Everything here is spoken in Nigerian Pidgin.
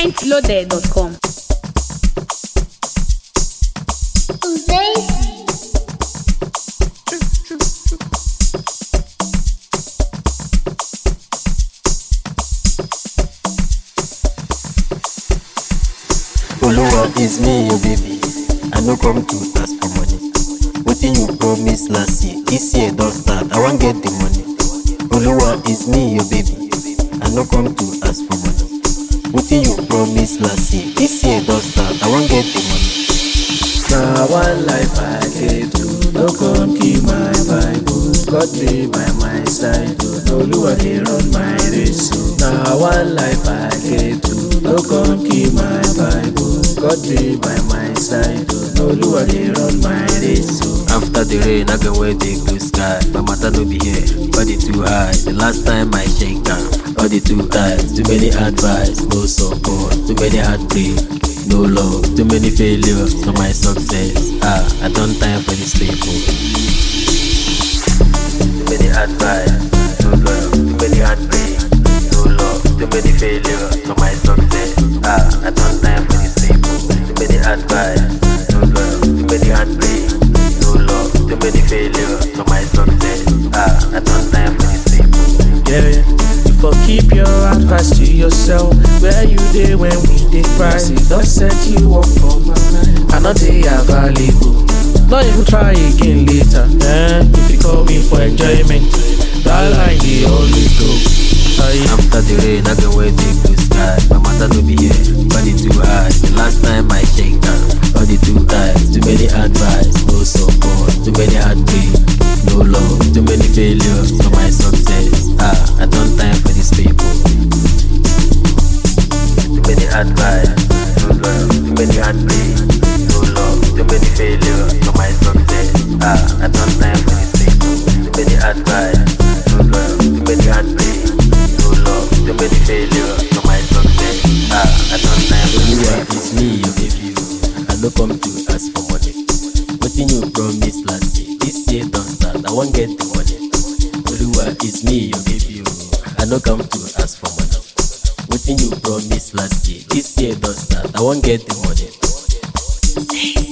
mintloaded.com. Oluwa is me, your baby. I no come to ask for money. Wetin you promise last year, this year don start. I wan get the money. Oluwa is me, your baby. I no come to ask for money. Wetin you promise last year, this year don start. I wan get the money. Na one life I get to, no come keep my Bible. God dey by my side, Oluwa dey run my race. Na one life I get to, no come keep my Bible. God dey by my side, Oluwa dey run my race. After the rain, I can wear the blue sky. My matter no be here, body too high. The last time I shake down, body too tight. Too many advice, no support. Too many heartbreak, no love. Too many failures for my success. I don't time for this people. Too many advice, no love. Too many heartbreak, no love. Too many failures for my success. I don't time for this people. Too many advice, no love. Too many heartbreak, no love. Too many failures for my success. I don't time for this people. Yeah, you for keep your advice to yourself. Where you dey when we dey cry? Don't set you up for my mind. I know they are valuable. Not even try again later. If you call me for enjoyment, that line they always go. After the rain, I can wear the blue sky. My matter no be here, body too high. The last time I shake down, body too tight. Too many advice, no support. Too many heartbreak, no love. Too many failures for my success. I don't time for these people. Too many advice, no love. Too many heartbreak, no love. Too many failures for my success. I don't time for these people. Too many advice, no love. Too many heartbreak, no love. Too many failures for my success. I don't time for these people. It's me, your baby. I no come to ask for money. Wetin you promise last year, this year don start. I wan get the money. Oluwa, it's me, your baby. I no come to ask for money. Wetin you promise last year, this year don start. I wan get the money.